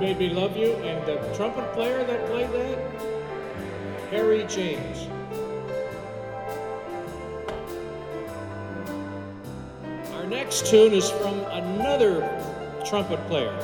Made Me Love You, and the trumpet player that played that, Harry James. Our next tune is from another trumpet player.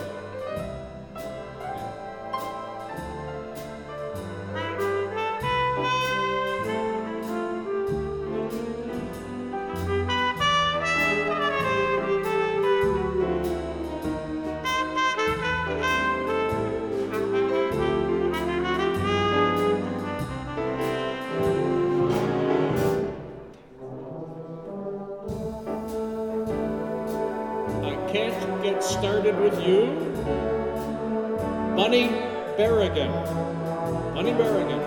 Can't Get Started With You, Bunny Berrigan. Bunny Berrigan.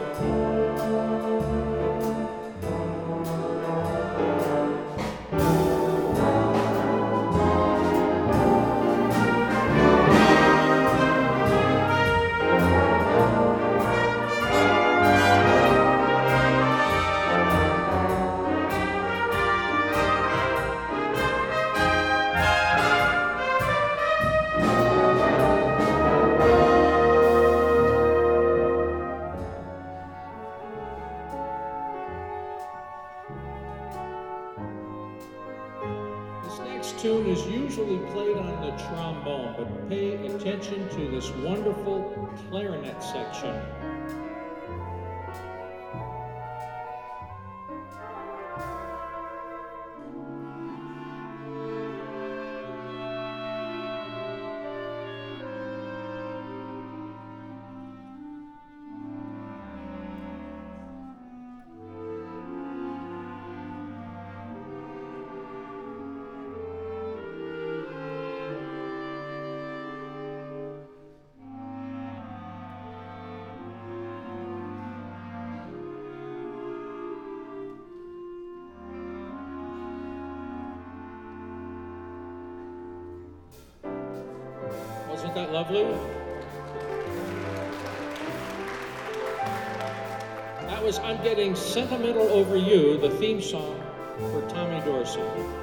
Tune is usually played on the trombone, but pay attention to this wonderful clarinet section. Wasn't that lovely? That was I'm Getting Sentimental Over You, the theme song for Tommy Dorsey.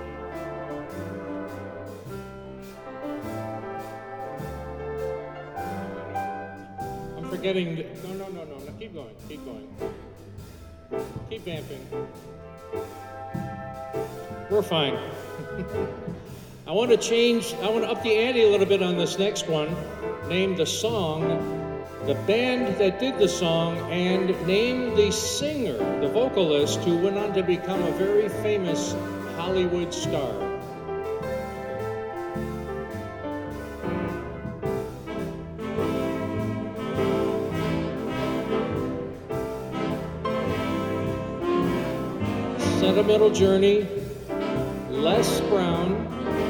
I'm forgetting, no, keep going. Keep vamping. We're fine. I want to up the ante a little bit on this next one. Name the song, the band that did the song, and name the singer, the vocalist, who went on to become a very famous Hollywood star. Sentimental Journey, Les Brown,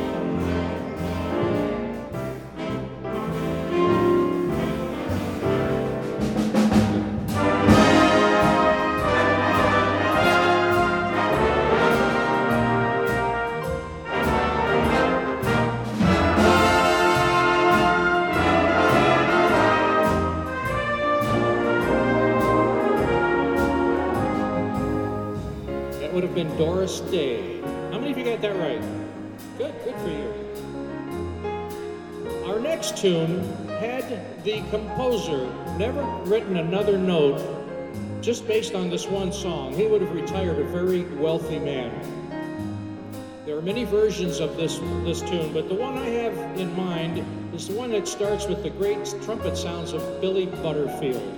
would have been Doris Day. How many of you got that right? Good for you. Our next tune had the composer never written another note just based on this one song. He would have retired a very wealthy man. There are many versions of this tune, but the one I have in mind is the one that starts with the great trumpet sounds of Billy Butterfield.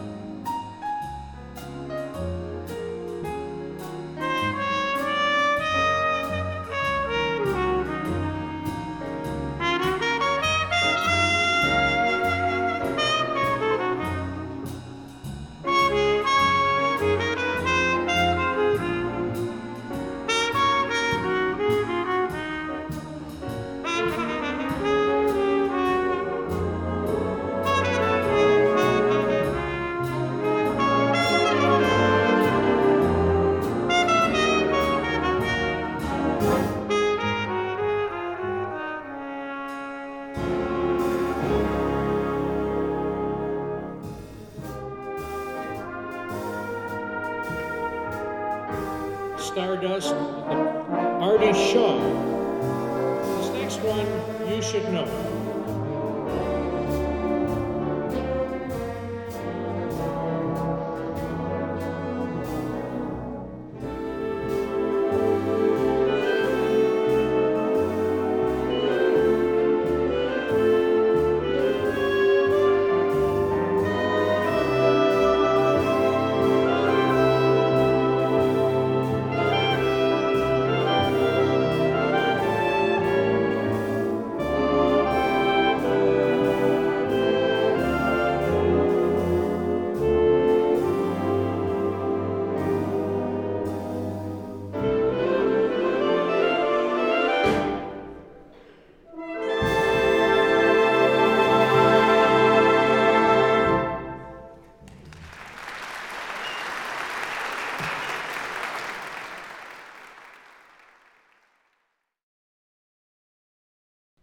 Stardust, Artie Shaw. This next one you should know.